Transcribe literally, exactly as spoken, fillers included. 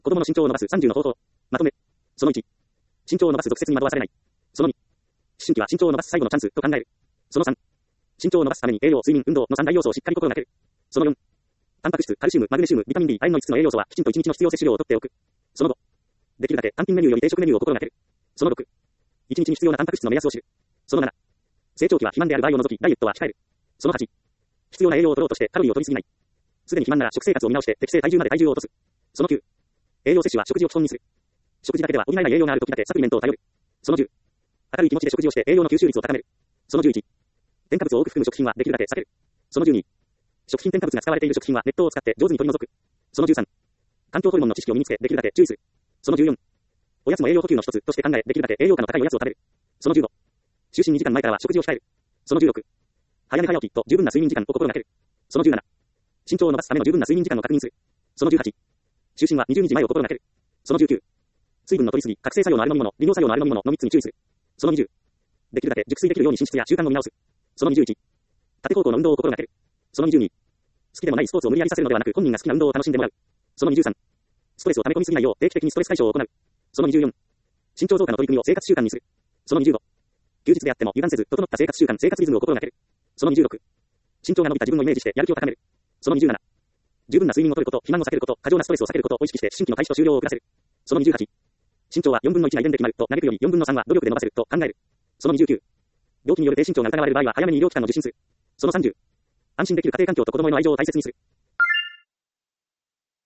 子供の身長を伸ばすさんじゅうの方法。まとめ。そのいち。身長を伸ばす俗説に惑わされない。そのに。思春期は身長を伸ばす最後のチャンスと考える。そのさん。身長を伸ばすために栄養、睡眠、運動のさん大要素をしっかり心がける。そのよん。タンパク質、カルシウム、マグネシウム、ビタミン D、亜鉛のいつつの栄養素はきちんといちにちの必要摂取量をとっておく。そのご。できるだけ単品メニューより定食メニューを心がける。そのろく。いちにちに必要なタンパク質の目安を知る。そのなな。成長期は肥満である場合を除きダイエットは控える。そのはち。必要な栄養を取ろうとしてカロリーを取りすぎない。すでに肥満なら食生活を見直して適正体重まで体重を落とす。そのきゅう。栄養摂取は食事を基本にする。食事だけでは補えない栄養があるときだけサプリメントを頼る。そのじゅう。明るい気持ちで食事をして栄養の吸収率を高める。そのじゅういち。添加物を多く含む食品はできるだけ避ける。そのじゅうに。食品添加物が使われている食品はネットを使って上手に取り除く。そのじゅうさん。環境ホルモンの知識を身につけできるだけ注意する。そのじゅうよん。おやつも栄養補給の一つとして考えできるだけ栄養価の高いおやつを食べる。そのじゅうご。就寝にじかんまえからは食事を控える。そのじゅうろく。早寝早起きと十分な睡眠時間を心がける。そのじゅうなな。身長を伸ばすための十分な睡眠時間を確認する。そのじゅうはち。就寝はにじゅうにじまえを心がける。そのじゅうきゅう。水分の取りすぎ、覚醒作用のある飲み物、利尿作用のある飲み物のみっつに注意する。そのにじゅう。できるだけ熟睡できるように寝室や習慣を見直す。そのにじゅういち。縦方向の運動を心がける。そのにじゅうに。好きでもないスポーツを無理やりさせるのではなく本人が好きな運動を楽しんでもらう。そのにじゅうさん。ストレスを溜め込みすぎないよう定期的にストレス解消を行う。そのにじゅうよん。身長増加の取り組みを生活習慣にする。そのにじゅうご。休日であっても油断せず整った生活習慣、生活リズムを心がける。そのにじゅうろく。身長が伸びた自分をイメージしてやる気を高める。そのにじゅうなな。十分な睡眠をとること、肥満を避けること、過剰なストレスを避けることを意識して新規の開始と終了を遅らせる。そのにじゅうはち。身長はよんぶんのいちが遺伝で決まると嘆くよりよんぶんのさんは努力で伸ばせると考える。そのにじゅうきゅう。病気による低身長が疑われる場合は早めに医療機関を受診する。そのさんじゅう。安心できる家庭環境と子供への愛情を大切にする。